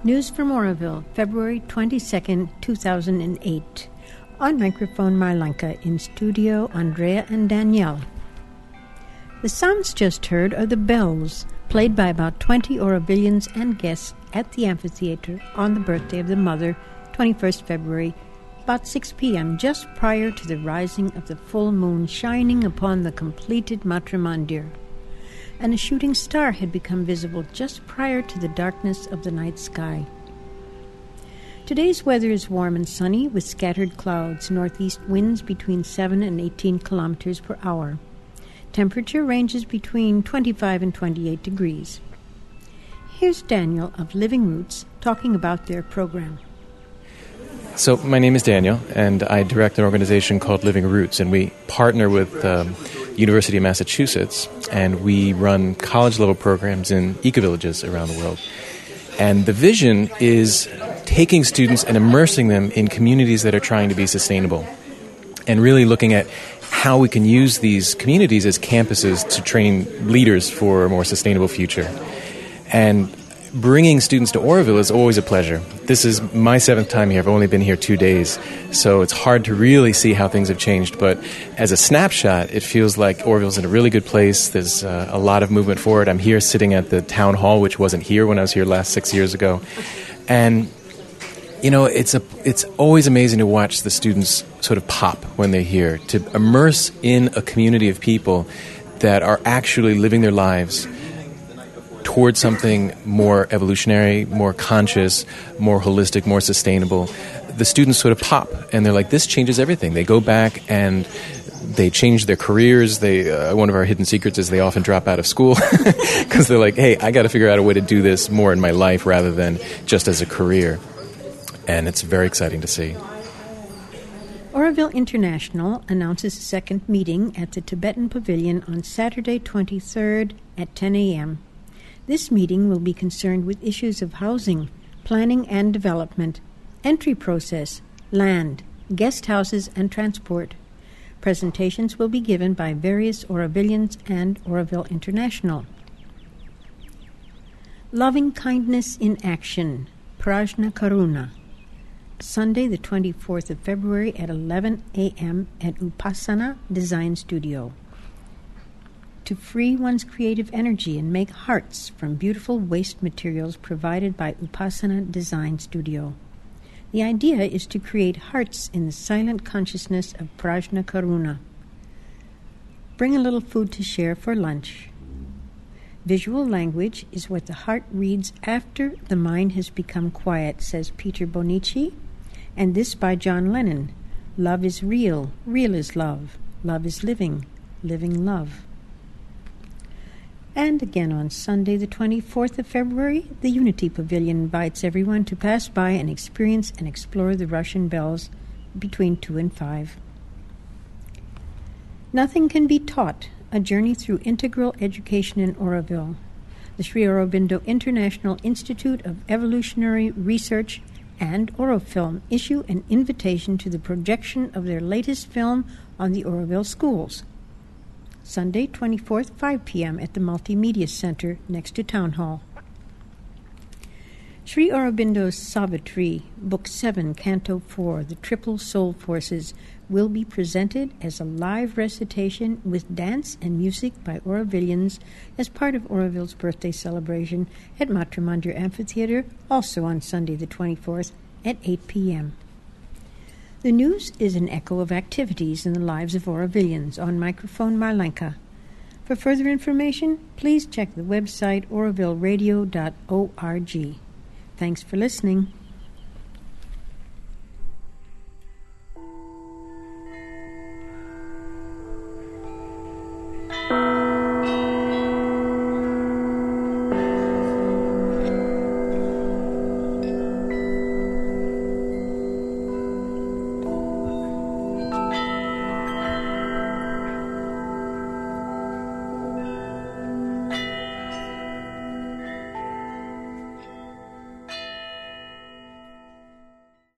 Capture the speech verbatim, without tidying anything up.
News from Oroville, February twenty-second, two thousand eight. On microphone, Marlanka. In studio, Andrea and Danielle. The sounds just heard are the bells, played by about twenty Orovillians and guests at the amphitheater on the birthday of the Mother, twenty-first February, about six p.m., just prior to the rising of the full moon shining upon the completed Matra Mandir. And a shooting star had become visible just prior to the darkness of the night sky. Today's weather is warm and sunny with scattered clouds, northeast winds between seven and eighteen kilometers per hour. Temperature ranges between twenty-five and twenty-eight degrees. Here's Daniel of Living Roots talking about their program. So my name is Daniel, and I direct an organization called Living Roots, and we partner with um, University of Massachusetts, and we run college-level programs in eco-villages around the world. And the vision is taking students and immersing them in communities that are trying to be sustainable, and really looking at how we can use these communities as campuses to train leaders for a more sustainable future. And bringing students to Oroville is always a pleasure. This is my seventh time here. I've only been here two days, so it's hard to really see how things have changed. But as a snapshot, it feels like Oroville's in a really good place. There's uh, a lot of movement forward. I'm here sitting at the town hall, which wasn't here when I was here last six years ago. And, you know, it's a it's always amazing to watch the students sort of pop when they're here, to immerse in a community of people that are actually living their lives towards something more evolutionary, more conscious, more holistic, more sustainable. The students sort of pop, and they're like, this changes everything. They go back and they change their careers. They uh, one of our hidden secrets is they often drop out of school because they're like, hey, I got to figure out a way to do this more in my life rather than just as a career. And it's very exciting to see. Oroville International announces a second meeting at the Tibetan Pavilion on Saturday, twenty-third at ten a.m. This meeting will be concerned with issues of housing, planning and development, entry process, land, guest houses, and transport. Presentations will be given by various Orovillians and Oroville International. Loving Kindness in Action, Prajna Karuna. Sunday, the twenty-fourth of February at eleven a.m. at Upasana Design Studio. To free one's creative energy and make hearts from beautiful waste materials provided by Upasana Design Studio. The idea is to create hearts in the silent consciousness of Prajna Karuna. Bring a little food to share for lunch. Visual language is what the heart reads after the mind has become quiet, says Peter Bonici, and this by John Lennon. Love is real, real is love. Love is living, living love. And again on Sunday, the twenty-fourth of February, the Unity Pavilion invites everyone to pass by and experience and explore the Russian bells between two and five. Nothing can be taught, a journey through integral education in Oroville. The Sri Aurobindo International Institute of Evolutionary Research and Orofilm issue an invitation to the projection of their latest film on the Oroville schools. Sunday, twenty-fourth, five p.m. at the Multimedia Center next to Town Hall. Sri Aurobindo Savitri, Book seven, Canto four, The Triple Soul Forces, will be presented as a live recitation with dance and music by Orovillians as part of Oroville's birthday celebration at Matra Mandir Amphitheater, also on Sunday the twenty-fourth at eight p.m. The news is an echo of activities in the lives of Orovillians. On microphone, Marlanka. For further information, please check the website oroville radio dot org. Thanks for listening.